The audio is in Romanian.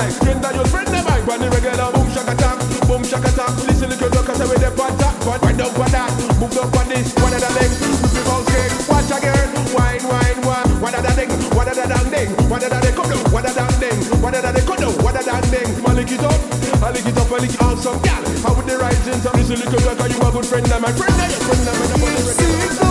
like. Friend of your friend of mine, when the regular boom shaka tap, boom shaka tap. Listen little look, I say with the pot tap, but wind up on that, move up on this, one of the legs, with the bounce king. Watch a girl, wine, wine, wine. What a da ding, what a da dang ding, what a da they come down, what a dang ding, what a da they come down, what a dang ding. Man, lick it up, I lick it up, I lick it awesome, gal. How would the rising time? Listen little look, you a good friend of my friend of your friend of mine.